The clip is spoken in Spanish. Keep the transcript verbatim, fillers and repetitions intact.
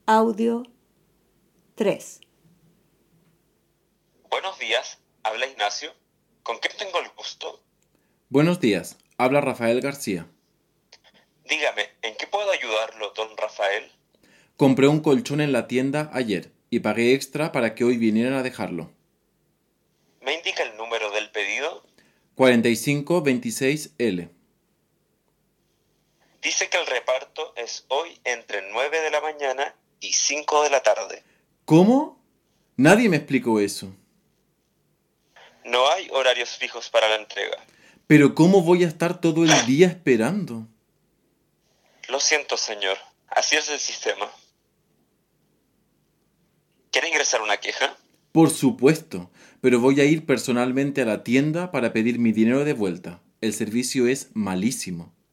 Audio tres. Buenos días, habla Ignacio. ¿Con quién tengo el gusto? Buenos días, habla Rafael García. Dígame, ¿en qué puedo ayudarlo, don Rafael? Compré un colchón en la tienda ayer y pagué extra para que hoy vinieran a dejarlo. ¿Me indica el número del pedido? cuarenta y cinco veintiséis L. Dice que el reparto es hoy entre nueve de la mañana y cinco de la tarde. ¿Cómo? Nadie me explicó eso. No hay horarios fijos para la entrega. Pero ¿cómo voy a estar todo el día esperando? Lo siento, señor. Así es el sistema. ¿Quiere ingresar una queja? Por supuesto, pero voy a ir personalmente a la tienda para pedir mi dinero de vuelta. El servicio es malísimo.